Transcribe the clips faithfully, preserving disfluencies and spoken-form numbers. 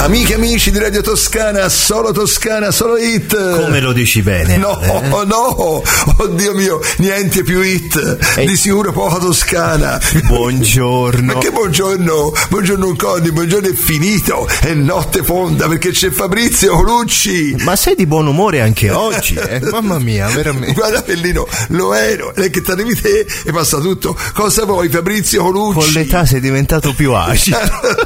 Amiche e amici di Radio Toscana, solo Toscana, solo hit. Come lo dici bene? No, eh? no, oddio mio, niente più hit. E... di sicuro poca Toscana. Buongiorno. Ma che buongiorno? Buongiorno Conny, buongiorno è finito. È notte fonda perché c'è Fabrizio Colucci. Ma sei di buon umore anche oggi, eh? Mamma mia, veramente. Guarda Pellino, lo ero. E che ti arrivi te e passa tutto. Cosa vuoi Fabrizio Colucci? Con l'età sei diventato più acido.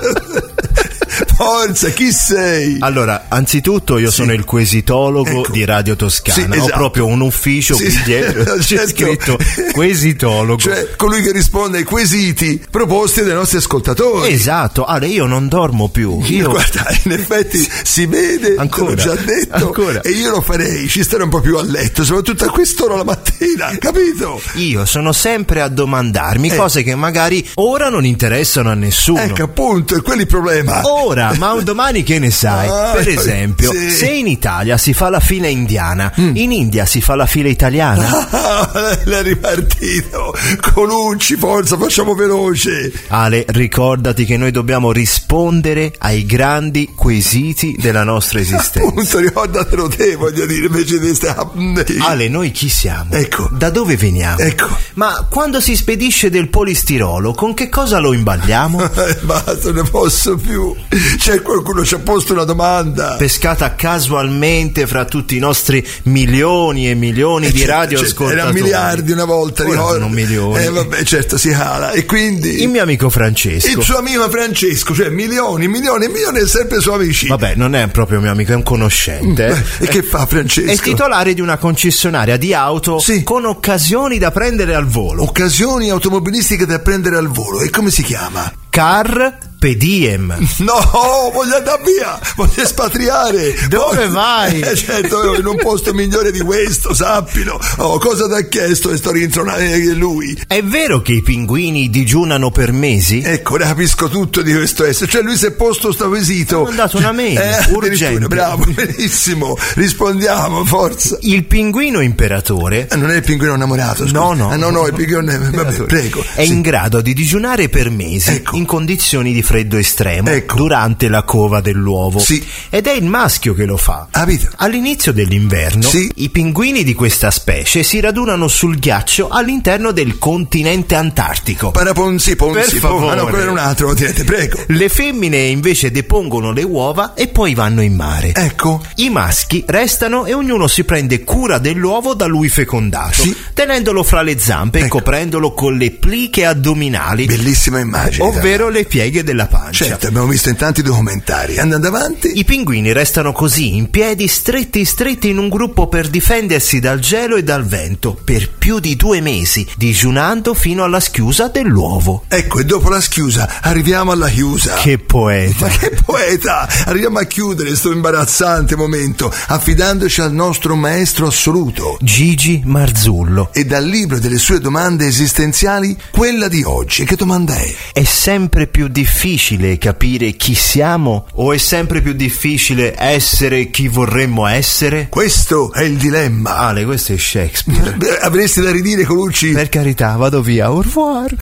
Forza, chi sei? Allora, anzitutto io sì. sono il quesitologo ecco. di Radio Toscana. Sì, esatto. Ho proprio un ufficio sì, qui dietro, c'è certo. scritto quesitologo. Cioè, colui che risponde ai quesiti proposti dai nostri ascoltatori. Esatto, allora io non dormo più. Io... Guarda, in effetti si vede, ancora, te l'ho già detto, ancora. E io lo farei, ci stare un po' più a letto, soprattutto a quest'ora la mattina, capito? Io sono sempre a domandarmi eh. cose che magari ora non interessano a nessuno. Ecco, appunto, è quello il problema. Ora, ma un domani che ne sai? Ah, per esempio, sì. se in Italia si fa la fila indiana, mm. in India si fa la fila italiana. Ah, l'è ripartito. Colucci, forza, facciamo veloce. Ale, ricordati che noi dobbiamo rispondere ai grandi quesiti della nostra esistenza. Appunto, ricordatelo te, voglio dire, invece di sta... Ale, noi chi siamo? Ecco. Da dove veniamo? Ecco. Ma quando si spedisce del polistirolo, con che cosa lo imballiamo? Basta, ne posso più. C'è qualcuno ci ha posto una domanda pescata casualmente fra tutti i nostri milioni e milioni eh, di radioascoltatori. Erano miliardi una volta, ora sono milioni. Eh vabbè, certo, si cala. E quindi il mio amico Francesco, il suo amico Francesco, cioè milioni, milioni e milioni e sempre suoi amici. Vabbè, non è proprio mio amico, è un conoscente. E eh, che fa Francesco? È il titolare di una concessionaria di auto sì. con occasioni da prendere al volo. Occasioni automobilistiche da prendere al volo. E come si chiama? Car Pediem. No, voglio andare via, voglio espatriare. Dove vai? Eh, certo, in un posto migliore di questo, sappilo. Oh, cosa ti ha chiesto e sto rintronando lui? È vero che i pinguini digiunano per mesi? Ecco, ne capisco tutto di questo essere. Cioè lui si è posto sto quesito. Ho mandato una mail, eh, urgente. Bravo, benissimo. Rispondiamo, forza. Il pinguino imperatore eh, non è il pinguino innamorato, scusa. No, no. Ah, no, no, il pinguino vabbè, prego. È sì. in grado di digiunare per mesi ecco. in condizioni di freddo estremo ecco. durante la cova dell'uovo sì. ed è il maschio che lo fa. Avito. All'inizio dell'inverno sì. i pinguini di questa specie si radunano sul ghiaccio all'interno del continente antartico. Paraponzi, ponzi, per favore. Ah, no, quello era un altro continente, prego. Le femmine invece depongono le uova e poi vanno in mare. Ecco. I maschi restano e ognuno si prende cura dell'uovo da lui fecondato, sì. tenendolo fra le zampe ecco. e coprendolo con le pliche addominali. Bellissima immagine. Ovvero le pieghe della pancia. Certo, abbiamo visto in tanti documentari. Andando avanti. I pinguini restano così in piedi, stretti stretti in un gruppo per difendersi dal gelo e dal vento per più di due mesi, digiunando fino alla schiusa dell'uovo. Ecco, e dopo la schiusa arriviamo alla chiusa. Che poeta. Ma che poeta! Arriviamo a chiudere questo imbarazzante momento affidandoci al nostro maestro assoluto, Gigi Marzullo. E dal libro delle sue domande esistenziali, quella di oggi. Che domanda è? È sempre più difficile capire chi siamo o è sempre più difficile essere chi vorremmo essere? Questo è il dilemma. Ale, questo è Shakespeare. Beh, avresti da ridire, Colucci? Per carità, vado via, au revoir.